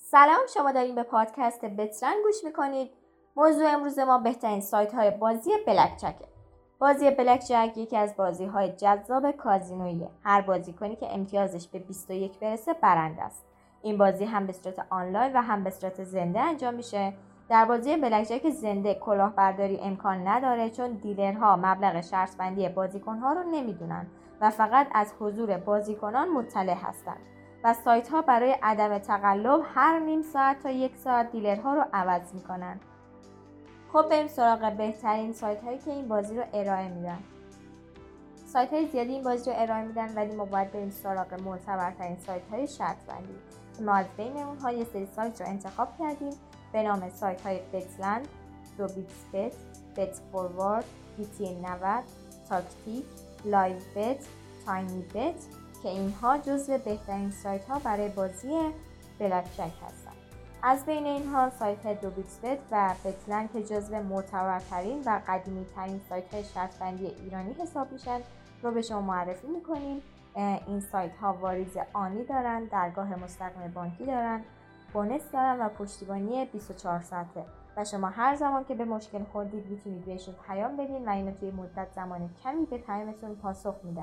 سلام، شما دارین به پادکست بترن گوش میکنید. موضوع امروز ما بهترین سایت های بازی بلکجکه. بازی بلکجک یکی از بازی های جذاب کازینویه. هر بازیکنی که امتیازش به 21 برسه برنده است. این بازی هم به صورت آنلاین و هم به صورت زنده انجام میشه. در بازی بلکجک زنده کلاهبرداری امکان نداره، چون دیلرها مبلغ شرط بندی بازیکنها رو نمیدونن و فقط از حضور بازیکنان مطلع هستند. و سایت ها برای عدم تقلب هر نیم ساعت تا 1 ساعت دیلرها رو عوض میکنن. خب بریم سراغ بهترین سایت هایی که این بازی رو ارائه میدن. سایت های زیادی این بازی رو ارائه میدن، ولی ما باید بریم سراغ معتبرترین سایت های شرط بندی. ما از بین اونها یه سری سایت رو انتخاب کردیم به نام سایت های بتلند، دوبیتسبت، بت فوروارد، BT90، تاکتیک، لایو بت، تاینی بت که اینها جزو بهترین سایت ها برای بازی بلکجک هستند. از بین اینها سایت دوبیتسبت و بتلند که جزو معتبرترین و قدیمی ترین سایت های شرط بندی ایرانی حساب میشن رو به شما معرفی میکنیم. این سایت ها واریز آنی دارن، درگاه مستقیم بانکی دارن، بونس دارن و پشتیبانی 24 ساعته و شما هر زمان که به مشکل خوردید میتونید بهشون پیام بدین و اینا توی مدت زمان کمی به پیامتون پاسخ میدن.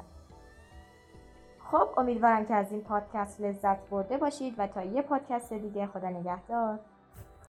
خب امیدوارم که از این پادکست لذت برده باشید و تا یه پادکست دیگه، خدا نگهدار.